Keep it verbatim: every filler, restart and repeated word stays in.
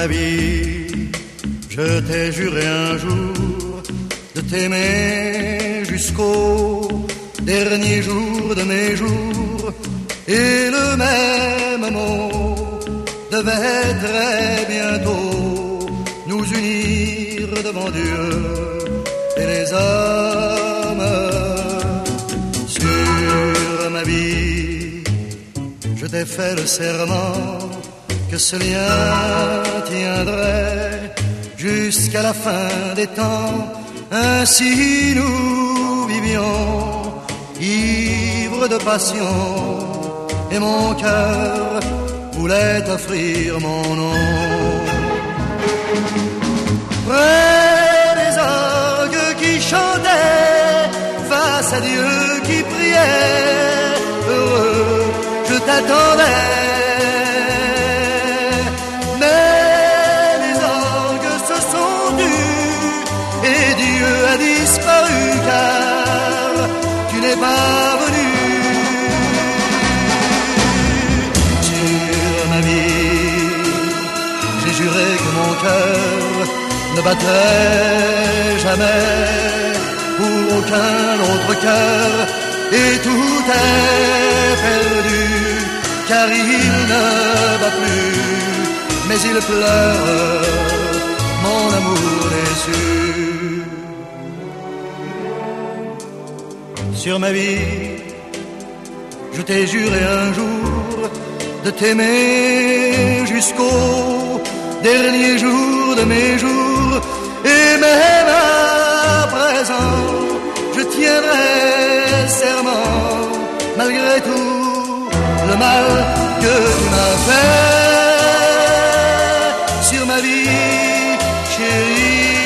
ma vie, je t'ai juré un jour de t'aimer jusqu'au dernier jour de mes jours, et le même mot devait très bientôt nous unir devant Dieu et les hommes. Sur ma vie, je t'ai fait le serment que ce lien tiendrait jusqu'à la fin des temps. Ainsi nous vivions, ivres de passion, et mon cœur voulait offrir mon nom. Près des orgues qui chantaient, face à Dieu qui priait, heureux, je t'attendais. Disparu car tu n'es pas venu. Sur ma vie, j'ai juré que mon cœur ne battrait jamais pour aucun autre cœur, et tout est perdu car il ne bat plus, mais il pleure mon amour déçu. Sur ma vie, je t'ai juré un jour de t'aimer jusqu'au dernier jour de mes jours, et même à présent, je tiendrai serment, malgré tout le mal que tu m'as fait. Sur ma vie, chérie,